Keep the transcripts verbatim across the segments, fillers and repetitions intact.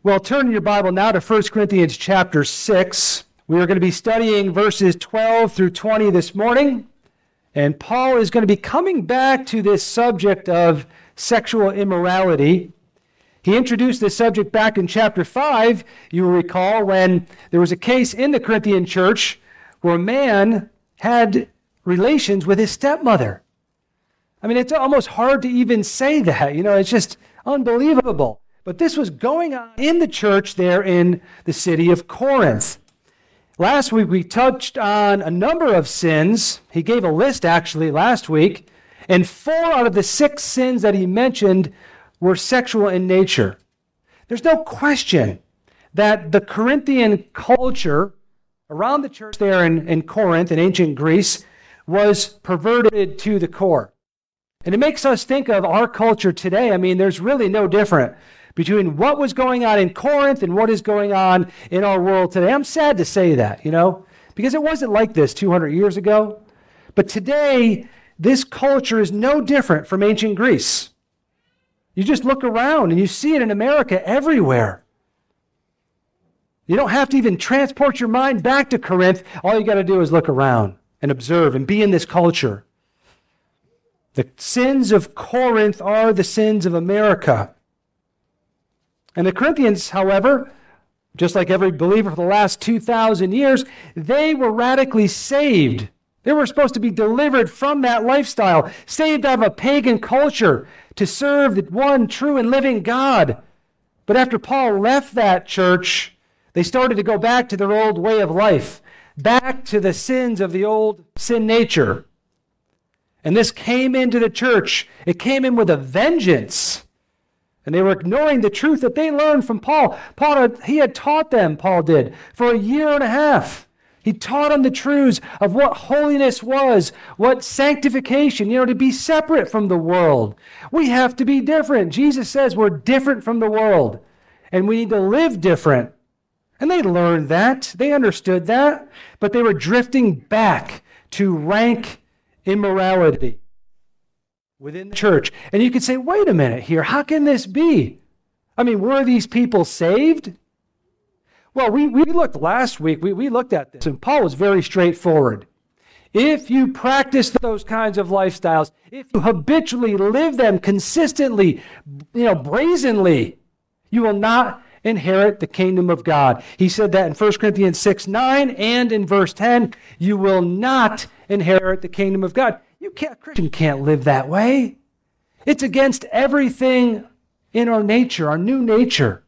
Well, turn your Bible now to First Corinthians chapter six. We are going to be studying verses twelve through twenty this morning. And Paul is going to be coming back to this subject of sexual immorality. He introduced this subject back in chapter five, you will recall, when there was a case in the Corinthian church where a man had relations with his stepmother. I mean, it's almost hard to even say that. You know, it's just unbelievable. But this was going on in the church there in the city of Corinth. Last week we touched on a number of sins. He gave a list actually last week, and four out of the six sins that he mentioned were sexual in nature. There's no question that the Corinthian culture around the church there in, in Corinth, in ancient Greece, was perverted to the core. And it makes us think of our culture today. I mean, there's really no different between what was going on in Corinth and what is going on in our world today. I'm sad to say that, you know, because it wasn't like this two hundred years ago. But today, this culture is no different from ancient Greece. You just look around and you see it in America everywhere. You don't have to even transport your mind back to Corinth. All you got to do is look around and observe and be in this culture. The sins of Corinth are the sins of America. And the Corinthians, however, just like every believer for the last two thousand years, they were radically saved. They were supposed to be delivered from that lifestyle, saved out of a pagan culture to serve the one true and living God. But after Paul left that church, they started to go back to their old way of life, back to the sins of the old sin nature. And this came into the church. It came in with a vengeance. And they were ignoring the truth that they learned from Paul. Paul, had, he had taught them, Paul did, for a year and a half. He taught them the truths of what holiness was, what sanctification, you know, to be separate from the world. We have to be different. Jesus says we're different from the world, and we need to live different. And they learned that. They understood that. But they were drifting back to rank immorality within the church. And you could say, wait a minute here, how can this be? I mean, were these people saved? Well, we, we looked last week, we, we looked at this, and Paul was very straightforward. If you practice those kinds of lifestyles, if you habitually live them consistently, you know, brazenly, you will not inherit the kingdom of God. He said that in First Corinthians six nine and in verse ten, you will not inherit the kingdom of God. You can't, a Christian can't live that way. It's against everything in our nature, our new nature.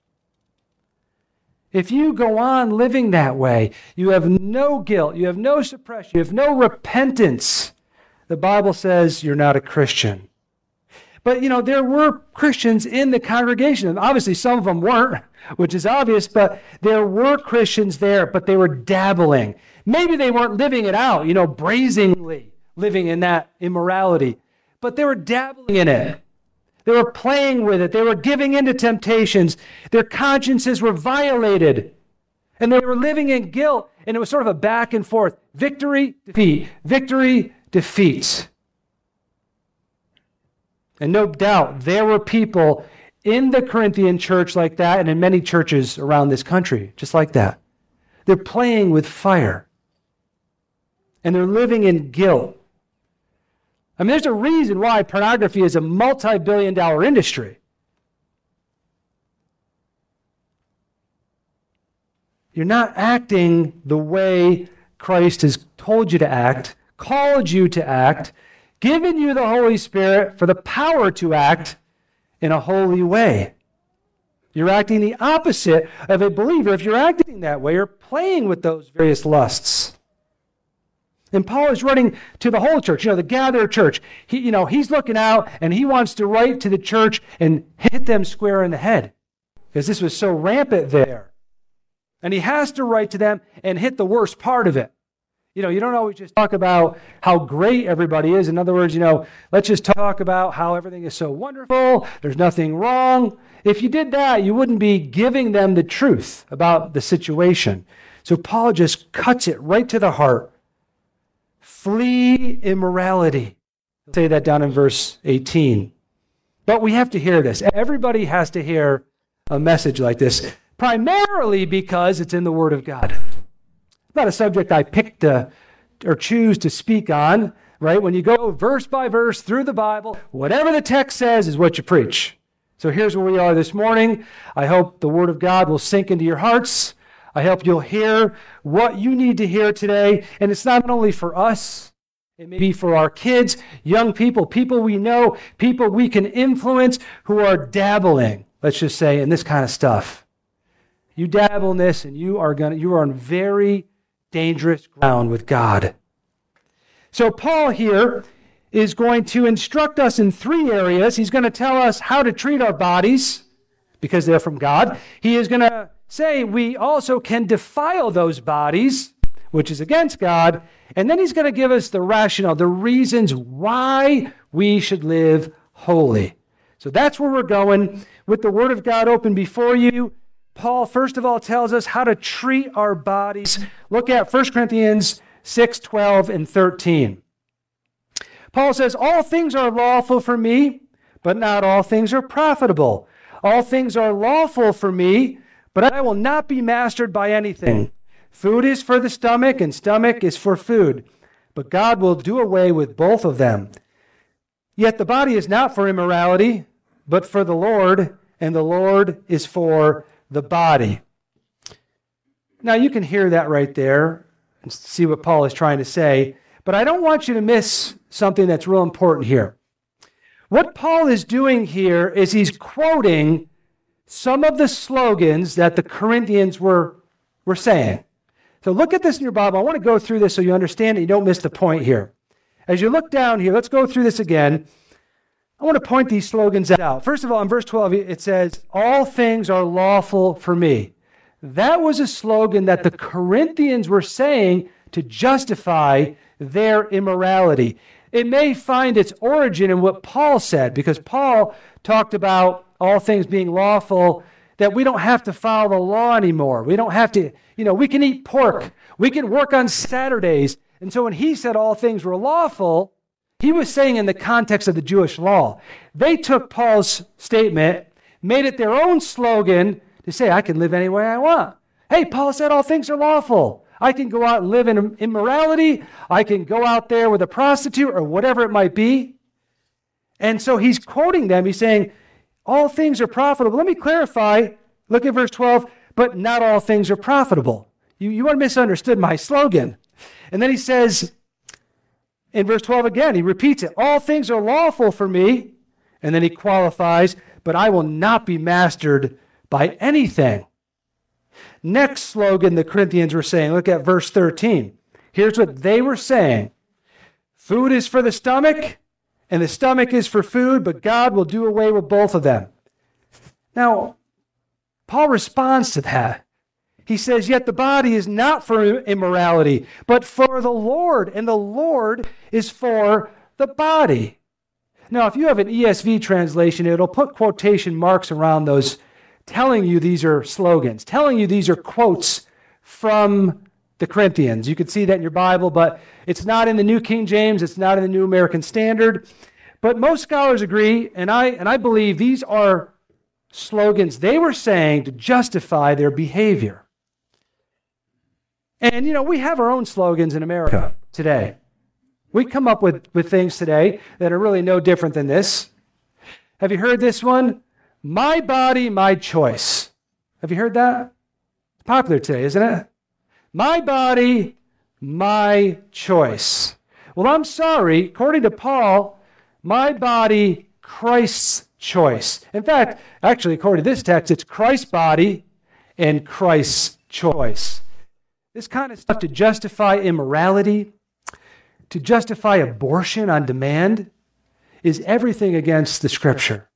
If you go on living that way, you have no guilt, you have no suppression, you have no repentance. The Bible says you're not a Christian. But, you know, there were Christians in the congregation, and obviously some of them weren't, which is obvious, but there were Christians there, but they were dabbling. Maybe they weren't living it out, you know, brazenly living in that immorality, but they were dabbling in it. They were playing with it. They were giving in to temptations. Their consciences were violated, and they were living in guilt, and it was sort of a back and forth. Victory, defeat. Victory, defeat. And no doubt there were people in the Corinthian church like that, and in many churches around this country, just like that. They're playing with fire, and they're living in guilt. I mean, there's a reason why pornography is a multi-billion dollar industry. You're not acting the way Christ has told you to act, called you to act, given you the Holy Spirit for the power to act in a holy way. You're acting the opposite of a believer. If you're acting that way, you're playing with those various lusts. And Paul is writing to the whole church, you know, the gathered church. He, you know, he's looking out and he wants to write to the church and hit them square in the head because this was so rampant there. And he has to write to them and hit the worst part of it. You know, you don't always just talk about how great everybody is. In other words, you know, let's just talk about how everything is so wonderful. There's nothing wrong. If you did that, you wouldn't be giving them the truth about the situation. So Paul just cuts it right to the heart. Flee immorality. He'll say that down in verse eighteen. But we have to hear this. Everybody has to hear a message like this, primarily because it's in the Word of God. It's not a subject I pick to or choose to speak on, right? When you go verse by verse through the Bible, whatever the text says is what you preach. So here's where we are this morning. I hope the Word of God will sink into your hearts. I hope you'll hear what you need to hear today. And it's not only for us, it may be for our kids, young people, people we know, people we can influence who are dabbling, let's just say, in this kind of stuff. You dabble in this and you are gonna you are on very dangerous ground with God. So Paul here is going to instruct us in three areas. He's going to tell us how to treat our bodies because they're from God. He is going to say we also can defile those bodies, which is against God. And then he's going to give us the rationale, the reasons why we should live holy. So that's where we're going with the Word of God open before you. Paul, first of all, tells us how to treat our bodies. Look at First Corinthians six, twelve, and thirteen. Paul says, all things are lawful for me, but not all things are profitable. All things are lawful for me, but I will not be mastered by anything. Food is for the stomach, and stomach is for food. But God will do away with both of them. Yet the body is not for immorality, but for the Lord, and the Lord is for the body. Now you can hear that right there and see what Paul is trying to say, but I don't want you to miss something that's real important here. What Paul is doing here is he's quoting some of the slogans that the Corinthians were, were saying. So look at this in your Bible. I want to go through this so you understand and you don't miss the point here. As you look down here, let's go through this again. I want to point these slogans out. First of all, in verse twelve, it says, all things are lawful for me. That was a slogan that the Corinthians were saying to justify their immorality. It may find its origin in what Paul said, because Paul talked about all things being lawful, that we don't have to follow the law anymore. We don't have to, you know, we can eat pork. We can work on Saturdays. And so when he said all things were lawful, he was saying in the context of the Jewish law. They took Paul's statement, made it their own slogan to say, I can live any way I want. Hey, Paul said all things are lawful. I can go out and live in immorality. I can go out there with a prostitute or whatever it might be. And so he's quoting them. He's saying, all things are profitable. Let me clarify. Look at verse twelve. But not all things are profitable. You, you are misunderstood my slogan. And then he says, in verse twelve again, he repeats it. All things are lawful for me. And then he qualifies, but I will not be mastered by anything. Next slogan the Corinthians were saying, look at verse thirteen. Here's what they were saying. Food is for the stomach, and the stomach is for food, but God will do away with both of them. Now, Paul responds to that. He says, yet the body is not for immorality, but for the Lord, and the Lord is for the body. Now, if you have an E S V translation, it'll put quotation marks around those, telling you these are slogans, telling you these are quotes from the Corinthians. You can see that in your Bible, but it's not in the New King James, it's not in the New American Standard. But most scholars agree, and I and I believe these are slogans they were saying to justify their behavior. And, you know, we have our own slogans in America today. We come up with, with things today that are really no different than this. Have you heard this one? My body, my choice. Have you heard that? It's popular today, isn't it? My body, my choice. Well, I'm sorry. According to Paul, my body, Christ's choice. In fact, actually, according to this text, it's Christ's body and Christ's choice. This kind of stuff to justify immorality, to justify abortion on demand, is everything against the Scripture.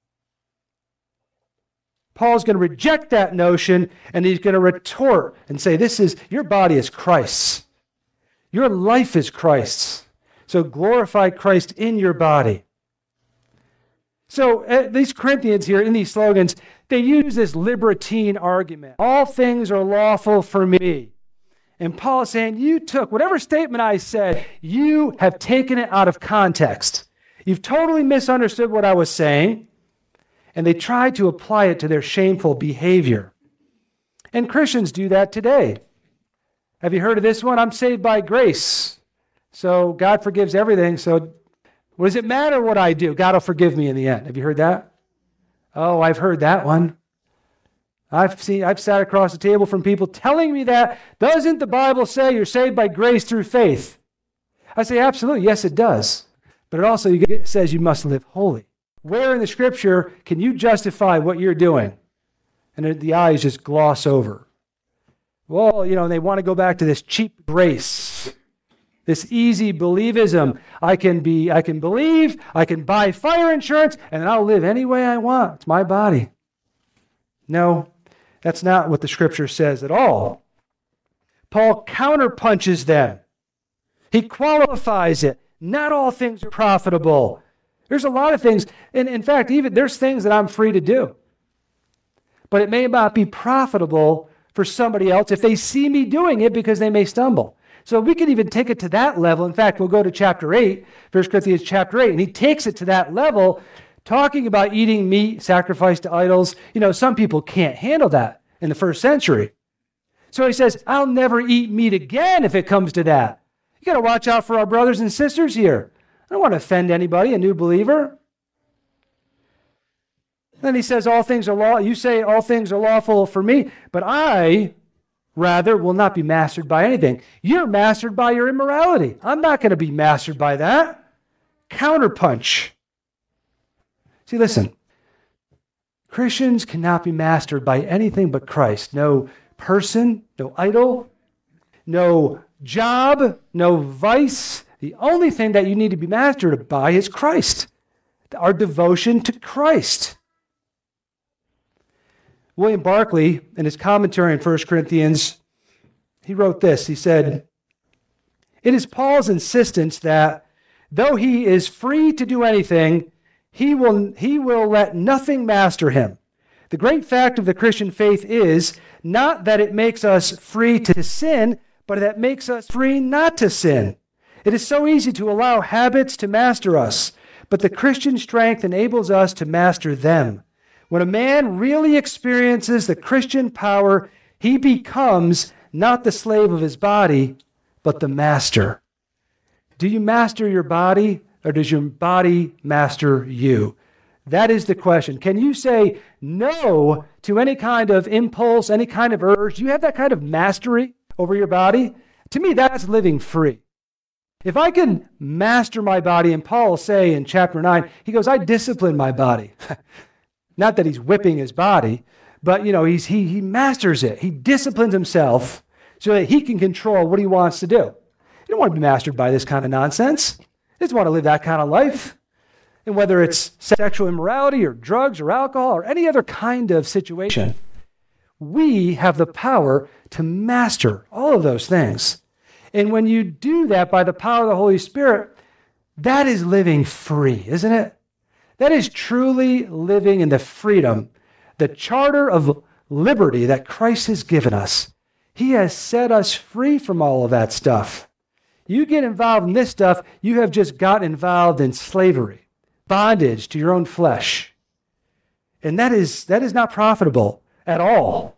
Paul's going to reject that notion, and he's going to retort and say, this is, your body is Christ's. Your life is Christ's. So glorify Christ in your body. So uh, these Corinthians here, in these slogans, they use this libertine argument. All things are lawful for me. And Paul is saying, you took whatever statement I said, you have taken it out of context. You've totally misunderstood what I was saying. and they try to apply it to their shameful behavior. And Christians do that today. Have you heard of this one? I'm saved by grace. So God forgives everything. So what does it matter what I do? God will forgive me in the end. Have you heard that? Oh, I've heard that one. I've seen, I've sat across the table from people telling me that. Doesn't the Bible say you're saved by grace through faith? I say, absolutely. Yes, it does. But it also says you must live holy. Where in the Scripture can you justify what you're doing? And the eyes just gloss over. Well, you know, they want to go back to this cheap grace, this easy believism. I can be, I can believe, I can buy fire insurance, and I'll live any way I want. It's my body. No, that's not what the Scripture says at all. Paul counterpunches them. He qualifies it. Not all things are profitable. There's a lot of things, and in fact, even there's things that I'm free to do. But it may not be profitable for somebody else if they see me doing it because they may stumble. So we can even take it to that level. In fact, we'll go to chapter eight, First Corinthians chapter eight, and he takes it to that level, talking about eating meat sacrificed to idols. You know, some people can't handle that in the first century. So he says, I'll never eat meat again if it comes to that. You got to watch out for our brothers and sisters here. I don't want to offend anybody, a new believer. Then he says, all things are law. You say all things are lawful for me, but I, rather, will not be mastered by anything. You're mastered by your immorality. I'm not going to be mastered by that. Counterpunch. See, listen. Christians cannot be mastered by anything but Christ. No person, no idol, no job, no vice. The only thing that you need to be mastered by is Christ. Our devotion to Christ. William Barclay, in his commentary on First Corinthians, he wrote this. He said, it is Paul's insistence that though he is free to do anything, he will, he will let nothing master him. The great fact of the Christian faith is not that it makes us free to sin, but that it makes us free not to sin. It is so easy to allow habits to master us, but the Christian strength enables us to master them. When a man really experiences the Christian power, he becomes not the slave of his body, but the master. Do you master your body, or does your body master you? That is the question. Can you say no to any kind of impulse, any kind of urge? Do you have that kind of mastery over your body? To me, that's living free. If I can master my body, and Paul will say in chapter nine, he goes, I discipline my body. Not that he's whipping his body, but you know, he's, he, he masters it. He disciplines himself so that he can control what he wants to do. You don't want to be mastered by this kind of nonsense. You just want to live that kind of life. And whether it's sexual immorality or drugs or alcohol or any other kind of situation, we have the power to master all of those things. And when you do that by the power of the Holy Spirit, that is living free, isn't it? That is truly living in the freedom, the charter of liberty that Christ has given us. He has set us free from all of that stuff. You get involved in this stuff, you have just got involved in slavery, bondage to your own flesh. And that is, that is not profitable at all.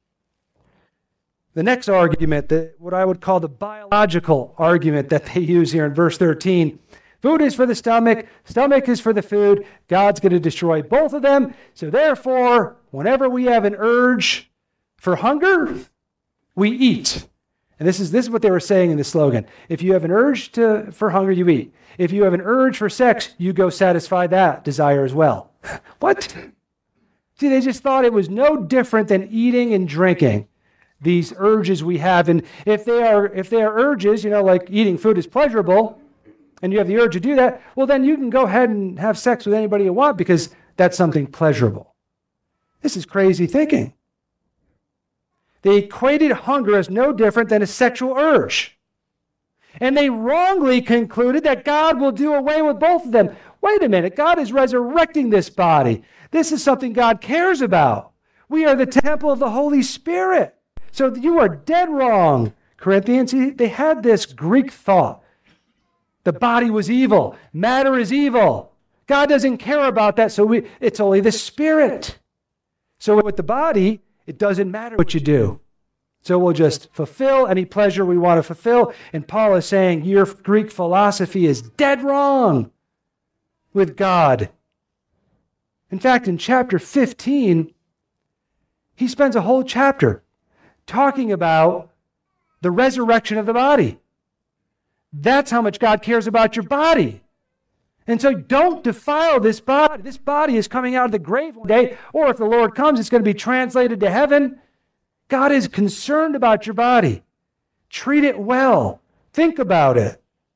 The next argument, the, what I would call the biological argument that they use here in verse thirteen, food is for the stomach, stomach is for the food. God's going to destroy both of them. So therefore, whenever we have an urge for hunger, we eat. And this is, this is what they were saying in the slogan. If you have an urge to, for hunger, you eat. If you have an urge for sex, you go satisfy that desire as well. What? See, they just thought it was no different than eating and drinking. These urges we have, and if they are if they are urges, you know, like eating food is pleasurable, and you have the urge to do that, well, then you can go ahead and have sex with anybody you want because that's something pleasurable. This is crazy thinking. They equated hunger as no different than a sexual urge. And they wrongly concluded that God will do away with both of them. Wait a minute, God is resurrecting this body. This is something God cares about. We are the temple of the Holy Spirit. So you are dead wrong, Corinthians. They had this Greek thought. The body was evil. Matter is evil. God doesn't care about that, so we, it's only the Spirit. So with the body, it doesn't matter what you do. So we'll just fulfill any pleasure we want to fulfill. And Paul is saying your Greek philosophy is dead wrong with God. In fact, in chapter fifteen, he spends a whole chapter talking about the resurrection of the body. That's how much God cares about your body. And so don't defile this body. This body is coming out of the grave one day, or if the Lord comes, it's going to be translated to heaven. God is concerned about your body. Treat it well. Think about it.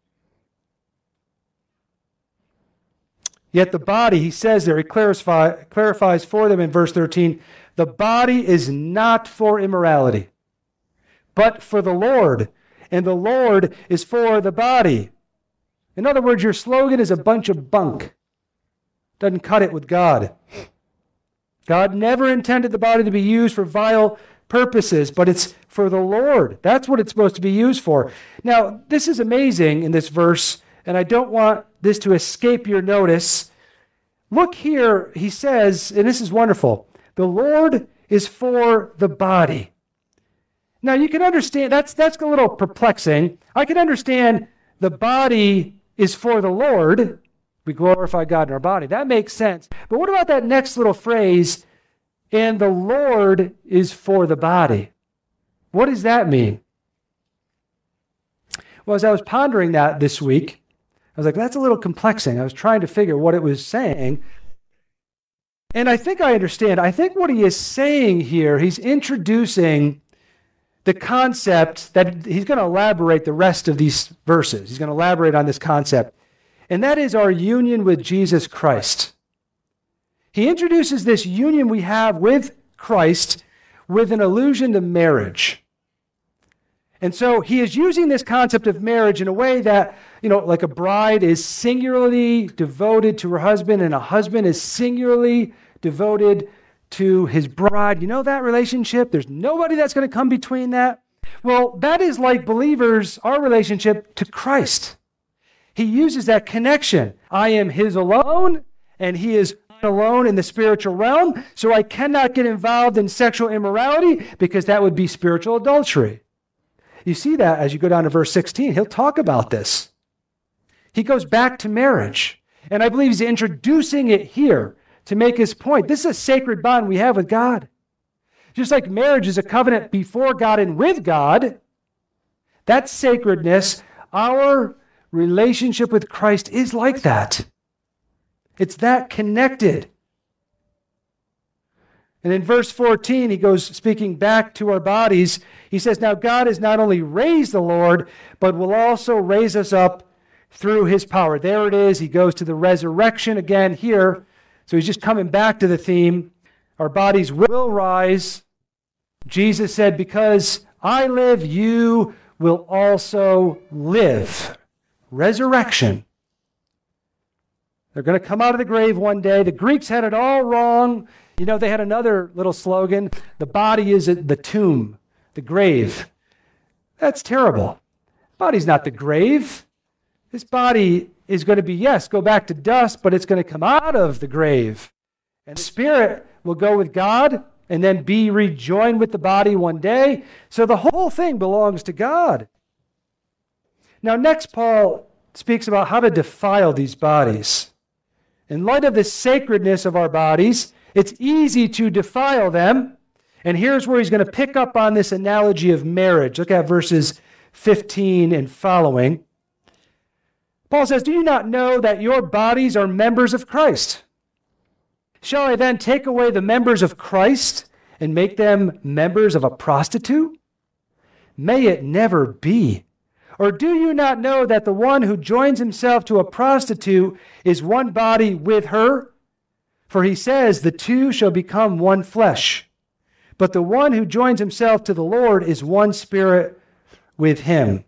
Yet the body, he says there, he clarify, clarifies for them in verse thirteen, the body is not for immorality, but for the Lord, and the Lord is for the body. In other words, your slogan is a bunch of bunk. Doesn't cut it with God. God never intended the body to be used for vile purposes, but it's for the Lord. That's what it's supposed to be used for. Now, this is amazing in this verse, and I don't want this to escape your notice. Look here, he says, and this is wonderful, the Lord is for the body. Now, you can understand, that's, that's a little perplexing. I can understand the body is for the Lord. We glorify God in our body. That makes sense. But what about that next little phrase, and the Lord is for the body? What does that mean? Well, as I was pondering that this week, I was like, that's a little complexing. I was trying to figure what it was saying. And I think I understand. I think what he is saying here, he's introducing the concept that he's going to elaborate the rest of these verses. He's going to elaborate on this concept. And that is our union with Jesus Christ. He introduces this union we have with Christ with an allusion to marriage. And so he is using this concept of marriage in a way that, you know, like a bride is singularly devoted to her husband and a husband is singularly devoted to his bride. You know that relationship? There's nobody that's going to come between that. Well, that is like believers, our relationship to Christ. He uses that connection. I am his alone, and he is alone in the spiritual realm, so I cannot get involved in sexual immorality because that would be spiritual adultery. You see that as you go down to verse sixteen. He'll talk about this. He goes back to marriage, and I believe he's introducing it here to make his point. This is a sacred bond we have with God. Just like marriage is a covenant before God and with God, that sacredness, our relationship with Christ is like that. It's that connected. And in verse fourteen, he goes speaking back to our bodies. He says, now God has not only raised the Lord, but will also raise us up through his power. There it is. He goes to the resurrection again here. So he's just coming back to the theme. Our bodies will rise. Jesus said, because I live, you will also live. Resurrection. They're going to come out of the grave one day. The Greeks had it all wrong. You know, they had another little slogan. The body is the tomb, the grave. That's terrible. The body's not the grave. This body is going to be, yes, go back to dust, but it's going to come out of the grave. And the spirit will go with God and then be rejoined with the body one day. So the whole thing belongs to God. Now, next, Paul speaks about how to defile these bodies. In light of the sacredness of our bodies, it's easy to defile them. And here's where he's going to pick up on this analogy of marriage. Look at verses fifteen and following. Paul says, do you not know that your bodies are members of Christ? Shall I then take away the members of Christ and make them members of a prostitute? May it never be. Or do you not know that the one who joins himself to a prostitute is one body with her? For he says, the two shall become one flesh. But the one who joins himself to the Lord is one spirit with him.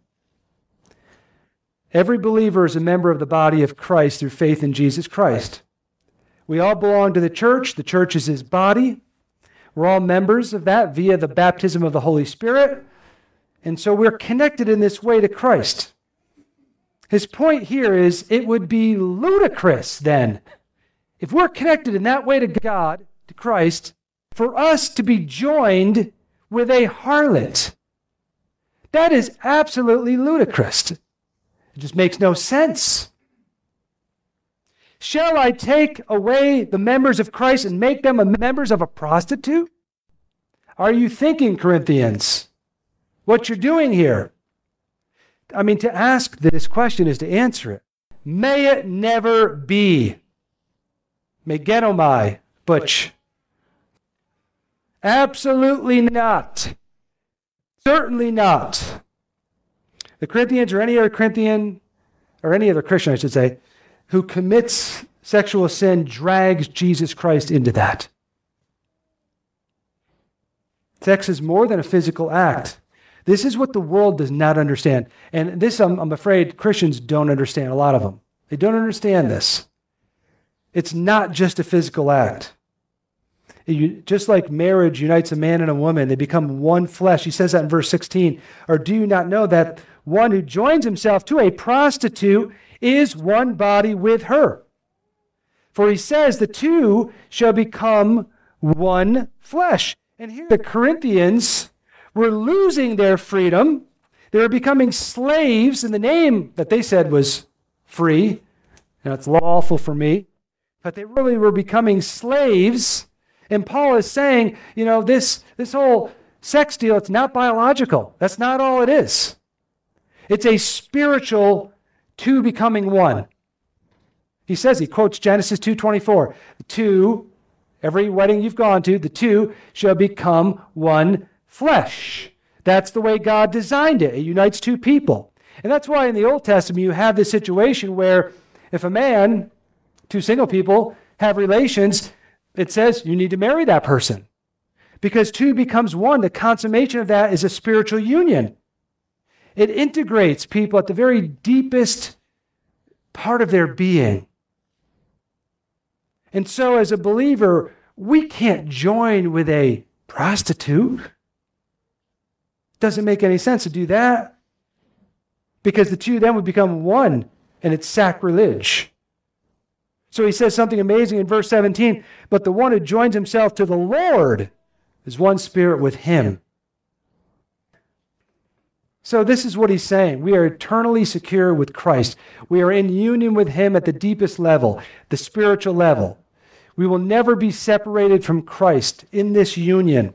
Every believer is a member of the body of Christ through faith in Jesus Christ. We all belong to the church. The church is his body. We're all members of that via the baptism of the Holy Spirit. And so we're connected in this way to Christ. His point here is it would be ludicrous then, if we're connected in that way to God, to Christ, for us to be joined with a harlot. That is absolutely ludicrous. It just makes no sense. Shall I take away the members of Christ and make them members of a prostitute? Are you thinking, Corinthians, what you're doing here? I mean, to ask this question is to answer it. May it never be. Megenomai, butch. Absolutely not. Certainly not. The Corinthians or any other Corinthian, or any other Christian, I should say, who commits sexual sin drags Jesus Christ into that. Sex is more than a physical act. This is what the world does not understand. And this, I'm, I'm afraid, Christians don't understand, a lot of them. They don't understand this. It's not just a physical act. You, just like marriage unites a man and a woman, they become one flesh. He says that in verse sixteen. Or do you not know that one who joins himself to a prostitute is one body with her? For he says the two shall become one flesh. And here the Corinthians were losing their freedom. They were becoming slaves in the name that they said was free. And it's lawful for me. But they really were becoming slaves. And Paul is saying, you know, this, this whole sex deal, it's not biological. That's not all it is. It's a spiritual two becoming one. He says, he quotes Genesis two twenty-four. The two, every wedding you've gone to, the two shall become one flesh. That's the way God designed it. It unites two people. And that's why in the Old Testament you have this situation where if a man, two single people, have relations, it says you need to marry that person. Because two becomes one. The consummation of that is a spiritual union. It integrates people at the very deepest part of their being. And so as a believer, we can't join with a prostitute. Doesn't make any sense to do that. Because the two then would become one, and it's sacrilege. So he says something amazing in verse seventeen, but the one who joins himself to the Lord is one spirit with him. So this is what he's saying. We are eternally secure with Christ. We are in union with him at the deepest level, the spiritual level. We will never be separated from Christ in this union.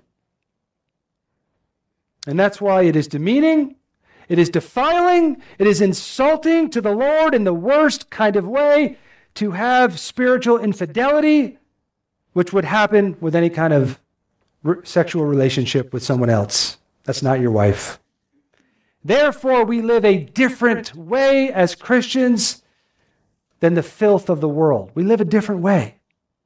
And that's why it is demeaning, it is defiling, it is insulting to the Lord in the worst kind of way to have spiritual infidelity, which would happen with any kind of re- sexual relationship with someone else. That's not your wife. Therefore, we live a different way as Christians than the filth of the world. We live a different way.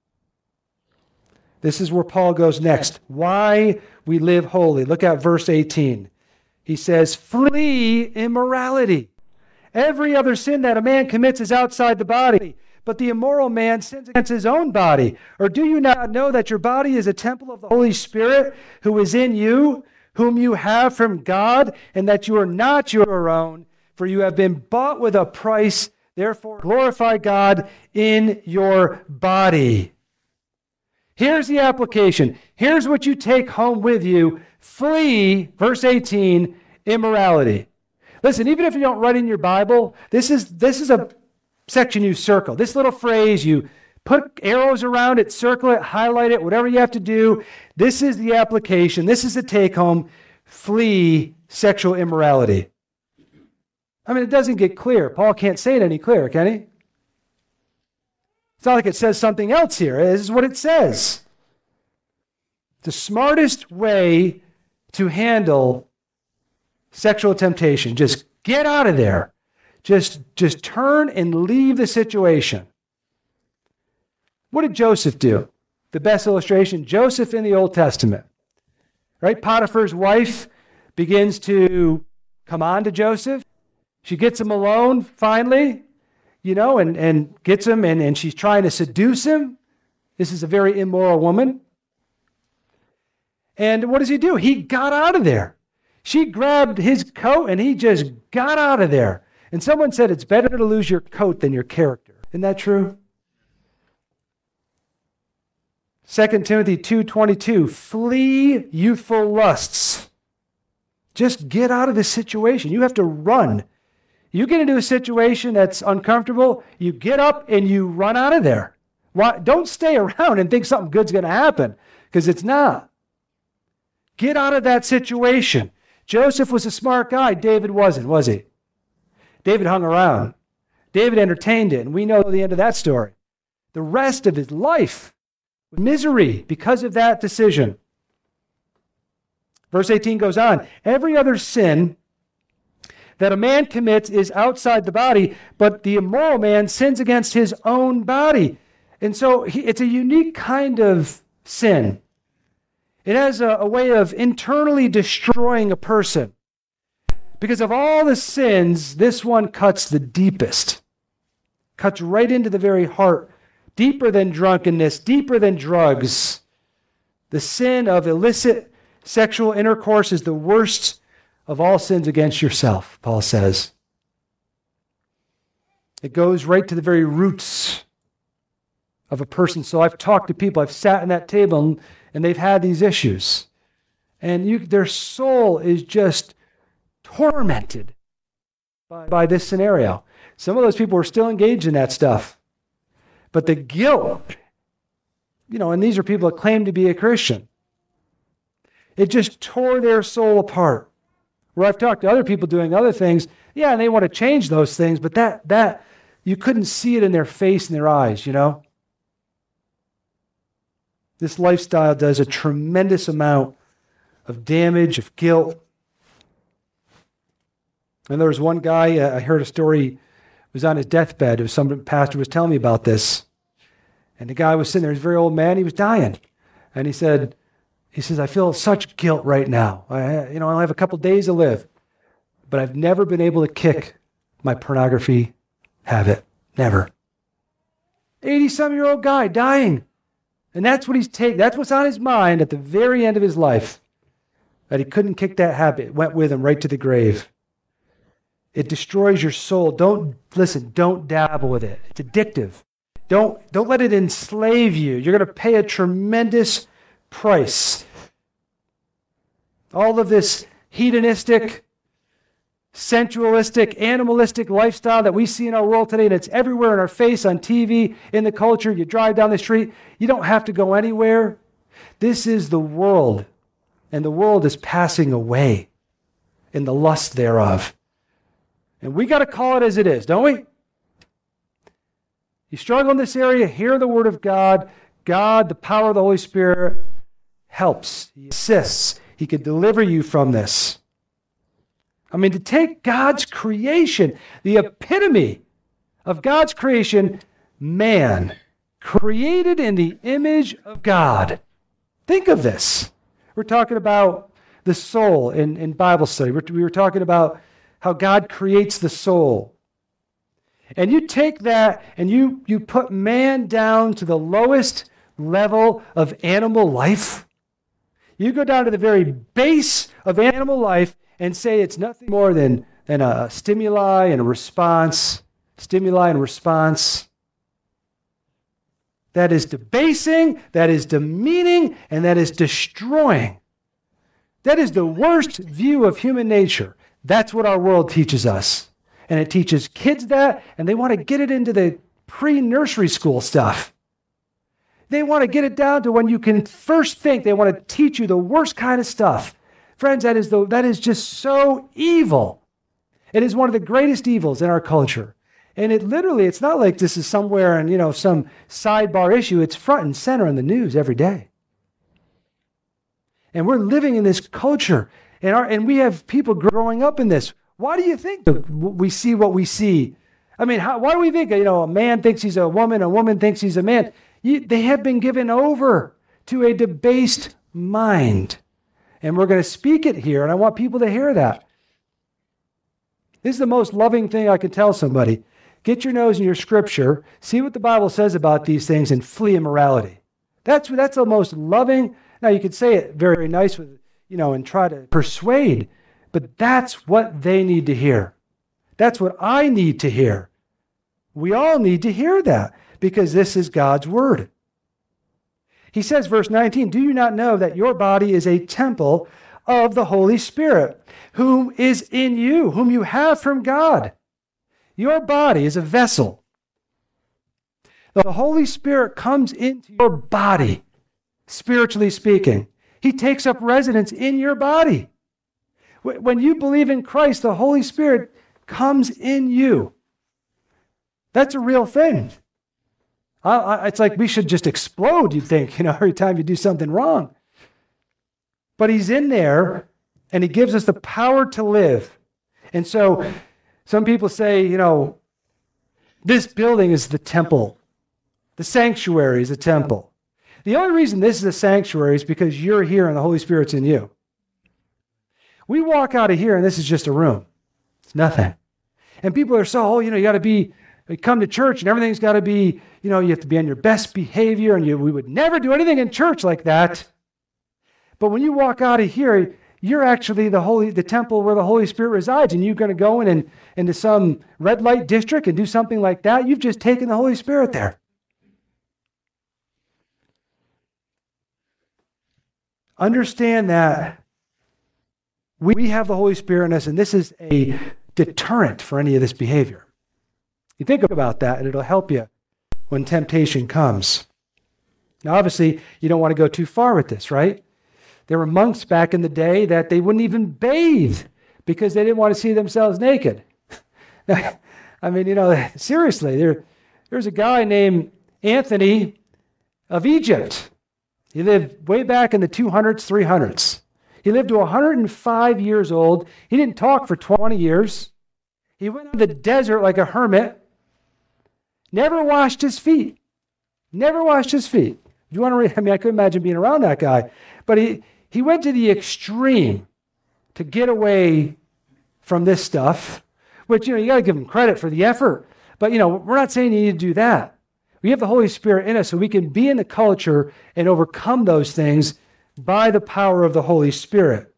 This is where Paul goes next. Why we live holy. Look at verse eighteen. He says, flee immorality. Every other sin that a man commits is outside the body, but the immoral man sins against his own body. Or do you not know that your body is a temple of the Holy Spirit who is in you, whom you have from God, and that you are not your own, for you have been bought with a price. Therefore, glorify God in your body. Here's the application. Here's what you take home with you. Flee, verse eighteen, immorality. Listen, even if you don't write in your Bible, this is, this is a section you circle. This little phrase, you put arrows around it, circle it, highlight it, whatever you have to do. This is the application. This is the take home. Flee sexual immorality. I mean, it doesn't get clear. Paul can't say it any clearer, can he? It's not like it says something else here. This is what it says. The smartest way to handle sexual temptation, just get out of there. Just, just turn and leave the situation. What did Joseph do? The best illustration, Joseph in the Old Testament. Right? Potiphar's wife begins to come on to Joseph. She gets him alone finally, you know, and, and gets him, and, and she's trying to seduce him. This is a very immoral woman. And what does he do? He got out of there. She grabbed his coat and he just got out of there. And someone said it's better to lose your coat than your character. Isn't that true? Second Timothy two twenty-two, flee youthful lusts. Just get out of this situation. You have to run. You get into a situation that's uncomfortable, you get up and you run out of there. Why? Don't stay around and think something good's going to happen, because it's not. Get out of that situation. Joseph was a smart guy. David wasn't, was he? David hung around. David entertained it, and we know the end of that story. The rest of his life was misery because of that decision. Verse eighteen goes on, every other sin that a man commits is outside the body, but the immoral man sins against his own body. And so he, it's a unique kind of sin. It has a, a way of internally destroying a person. Because of all the sins, this one cuts the deepest. Cuts right into the very heart. Deeper than drunkenness, deeper than drugs. The sin of illicit sexual intercourse is the worst of all sins against yourself, Paul says. It goes right to the very roots of a person. So I've talked to people, I've sat in that table, and, and they've had these issues. And you, their soul is just tormented by, by this scenario. Some of those people are still engaged in that stuff. But the guilt, you know, and these are people that claim to be a Christian. It just tore their soul apart. Where I've talked to other people doing other things, yeah, and they want to change those things, but that, that you couldn't see it in their face and their eyes, you know? This lifestyle does a tremendous amount of damage, of guilt. And there was one guy, uh, I heard a story, was on his deathbed. It was some pastor was telling me about this. And the guy was sitting there, he's a very old man, he was dying. And he said, he says, I feel such guilt right now. I, you know, I have a couple days to live, but I've never been able to kick my pornography habit. Never. eighty-some-year-old guy dying. And that's what he's taking. That's what's on his mind at the very end of his life. That he couldn't kick that habit. It went with him right to the grave. It destroys your soul. Don't, listen, don't dabble with it. It's addictive. Don't, don't let it enslave you. You're going to pay a tremendous price. All of this hedonistic, sensualistic, animalistic lifestyle that we see in our world today, and it's everywhere in our face, on T V, in the culture. You drive down the street, you don't have to go anywhere. This is the world, and the world is passing away in the lust thereof. And we got to call it as it is, don't we? You struggle in this area, hear the word of God. God, the power of the Holy Spirit, helps. He assists. He could deliver you from this. I mean, to take God's creation, the epitome of God's creation, man, created in the image of God. Think of this. We're talking about the soul in, in Bible study. We're, we were talking about how God creates the soul. And you take that and you, you put man down to the lowest level of animal life. You go down to the very base of animal life and say it's nothing more than, than a stimuli and a response. Stimuli and response. That is debasing, that is demeaning, and that is destroying. That is the worst view of human nature. That's what our world teaches us. And it teaches kids that, and they want to get it into the pre-nursery school stuff. They want to get it down to when you can first think. They want to teach you the worst kind of stuff. Friends, that is, the, that is just so evil. It is one of the greatest evils in our culture. And it literally, it's not like this is somewhere in, you know, some sidebar issue. It's front and center in the news every day. And we're living in this culture. And, our, and we have people growing up in this. Why do you think we see what we see? I mean, how, why do we think, you know, a man thinks he's a woman, a woman thinks he's a man? You, they have been given over to a debased mind. And we're going to speak it here, and I want people to hear that. This is the most loving thing I can tell somebody. Get your nose in your scripture, see what the Bible says about these things, and flee immorality. That's, that's the most loving. Now, you could say it very nice with, you know, and try to persuade, but that's what they need to hear. That's what I need to hear. We all need to hear that because this is God's word. He says, verse nineteen, do you not know that your body is a temple of the Holy Spirit, whom is in you, whom you have from God? Your body is a vessel. The Holy Spirit comes into your body, spiritually speaking. He takes up residence in your body. When you believe in Christ, the Holy Spirit comes in you. That's a real thing. I, I, it's like we should just explode, you'd think, you know, every time you do something wrong. But he's in there, and he gives us the power to live. And so some people say, you know, this building is the temple. The sanctuary is a temple. The only reason this is a sanctuary is because you're here and the Holy Spirit's in you. We walk out of here and this is just a room. It's nothing. And people are so, oh, you know, you got to be, you come to church and everything's got to be, you know, you have to be on your best behavior, and you, we would never do anything in church like that. But when you walk out of here, you're actually the holy, the temple where the Holy Spirit resides, and you're going to go in and into some red light district and do something like that. You've just taken the Holy Spirit there. Understand that we have the Holy Spirit in us, and this is a deterrent for any of this behavior. You think about that, and it'll help you when temptation comes. Now, obviously, you don't want to go too far with this, right? There were monks back in the day that they wouldn't even bathe because they didn't want to see themselves naked. I mean, you know, seriously, there, there's a guy named Anthony of Egypt. He lived way back in the two hundreds, three hundreds. He lived to one hundred five years old. He didn't talk for twenty years. He went to the desert like a hermit. Never washed his feet. Never washed his feet. You want to read? I mean, I could imagine being around that guy. But he, he went to the extreme to get away from this stuff, which, you know, you got to give him credit for the effort. But, you know, we're not saying you need to do that. We have the Holy Spirit in us so we can be in the culture and overcome those things by the power of the Holy Spirit.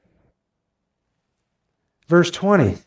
Verse twenty.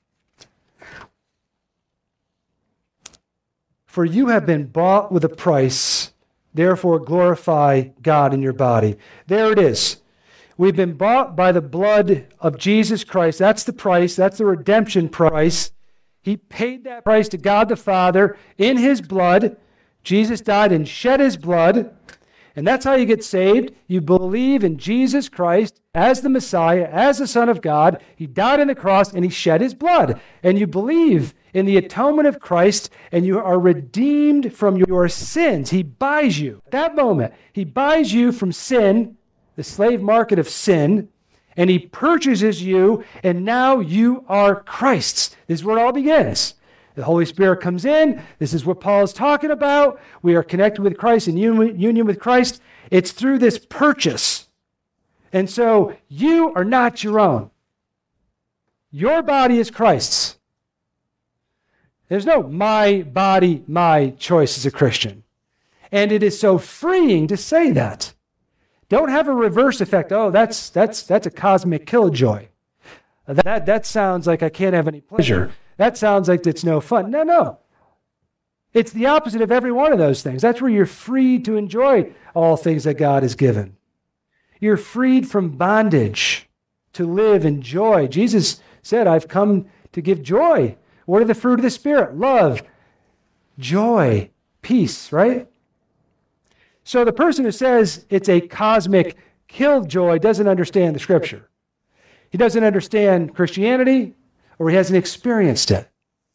For you have been bought with a price, therefore glorify God in your body. There it is. We've been bought by the blood of Jesus Christ. That's the price. That's the redemption price. He paid that price to God the Father in his blood. Jesus died and shed his blood. And that's how you get saved. You believe in Jesus Christ as the Messiah, as the Son of God. He died on the cross and he shed his blood. And you believe in the atonement of Christ, and you are redeemed from your sins. He buys you. At that moment, he buys you from sin, the slave market of sin, and he purchases you, and now you are Christ's. This is where it all begins. The Holy Spirit comes in. This is what Paul is talking about. We are connected with Christ in union with Christ. It's through this purchase. And so you are not your own. Your body is Christ's. There's no my body, my choice as a Christian. And it is so freeing to say that. Don't have a reverse effect. Oh, that's that's that's a cosmic killjoy. That, that sounds like I can't have any pleasure. That sounds like it's no fun. No, no. It's the opposite of every one of those things. That's where you're free to enjoy all things that God has given. You're freed from bondage to live in joy. Jesus said, I've come to give joy. What are the fruit of the Spirit? Love, joy, peace, right? So the person who says it's a cosmic killjoy doesn't understand the Scripture. He doesn't understand Christianity, or he hasn't experienced it.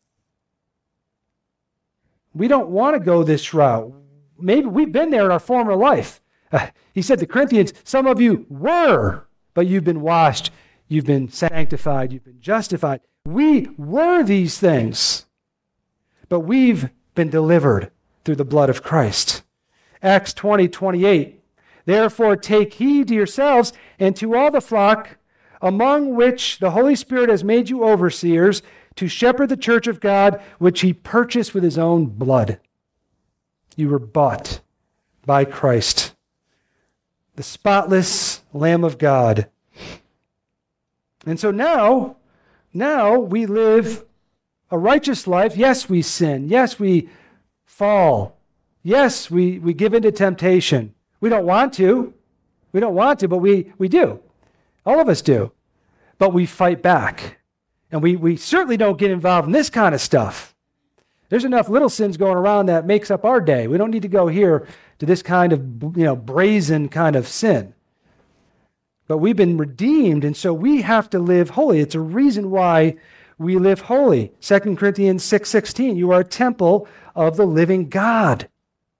We don't want to go this route. Maybe we've been there in our former life. Uh, he said to Corinthians, some of you were, but you've been washed, you've been sanctified, you've been justified. We were these things, but we've been delivered through the blood of Christ. Acts twenty, twenty-eight. Therefore take heed to yourselves and to all the flock among which the Holy Spirit has made you overseers to shepherd the church of God, which he purchased with his own blood. You were bought by Christ, the spotless Lamb of God. And so now, now we live a righteous life, yes, we sin. Yes, we fall. Yes, we, we give into temptation. We don't want to. We don't want to, but we, we do. All of us do. But we fight back. And we, we certainly don't get involved in this kind of stuff. There's enough little sins going around that makes up our day. We don't need to go here to this kind of, you know, brazen kind of sin. But we've been redeemed, and so we have to live holy. It's a reason why we live holy. Second Corinthians six sixteen, you are a temple of the living God.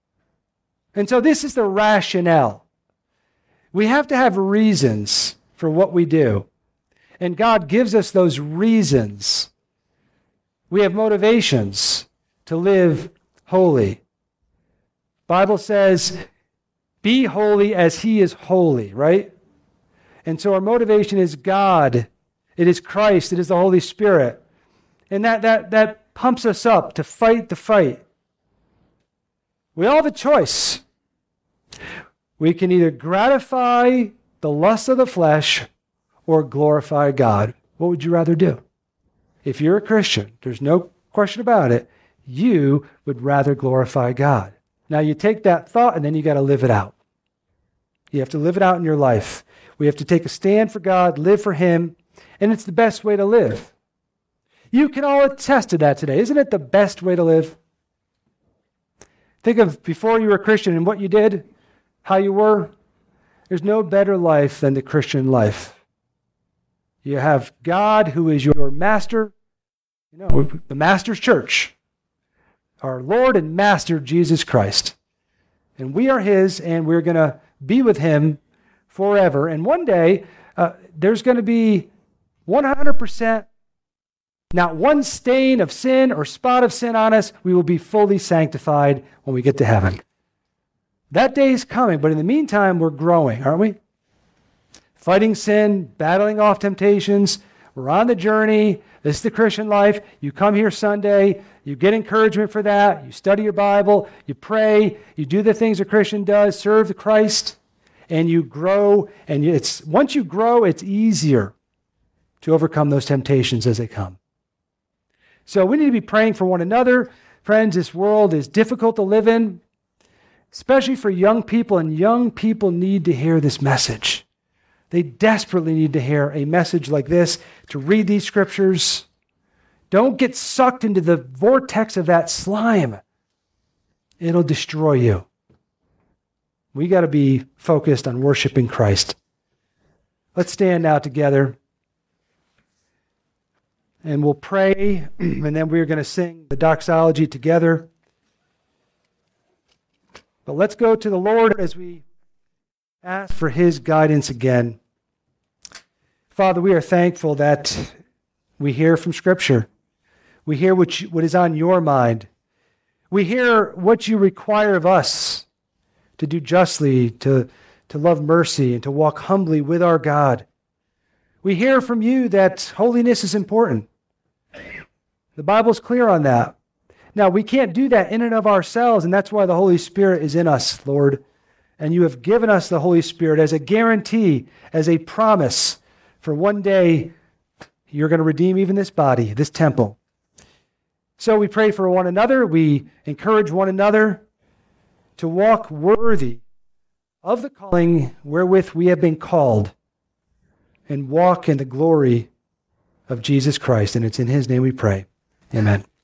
And so this is the rationale. We have to have reasons for what we do. And God gives us those reasons. We have motivations to live holy. Bible says, be holy as he is holy, right? And so our motivation is God. It is Christ. It is the Holy Spirit. And that, that, that pumps us up to fight the fight. We all have a choice. We can either gratify the lust of the flesh or glorify God. What would you rather do? If you're a Christian, there's no question about it, you would rather glorify God. Now you take that thought and then you got to live it out. You have to live it out in your life. We have to take a stand for God, live for him, and it's the best way to live. You can all attest to that today. Isn't it the best way to live? Think of before you were a Christian and what you did, how you were. There's no better life than the Christian life. You have God who is your master, you know, the master's church, our Lord and Master Jesus Christ. And we are his, and we're going to be with him forever. And one day, uh, there's going to be one hundred percent, not one stain of sin or spot of sin on us. We will be fully sanctified when we get to heaven. That day is coming, but in the meantime, we're growing, aren't we? Fighting sin, battling off temptations. We're on the journey. This is the Christian life. You come here Sunday, you get encouragement for that. You study your Bible, you pray, you do the things a Christian does, serve the Christ, and you grow. And it's once you grow, it's easier to overcome those temptations as they come. So we need to be praying for one another. Friends, this world is difficult to live in, especially for young people, and young people need to hear this message. They desperately need to hear a message like this, to read these scriptures. Don't get sucked into the vortex of that slime. It'll destroy you. We got to be focused on worshiping Christ. Let's stand now together. And we'll pray, and then we're going to sing the doxology together. But let's go to the Lord as we ask for his guidance again. Father, we are thankful that we hear from Scripture. We hear what, you, what is on your mind. We hear what you require of us to do justly, to, to love mercy, and to walk humbly with our God. We hear from you that holiness is important. The Bible's clear on that. Now, we can't do that in and of ourselves, and that's why the Holy Spirit is in us, Lord. And you have given us the Holy Spirit as a guarantee, as a promise for one day you're going to redeem even this body, this temple. So we pray for one another. We encourage one another to walk worthy of the calling wherewith we have been called and walk in the glory of Jesus Christ. And it's in his name we pray. Amen.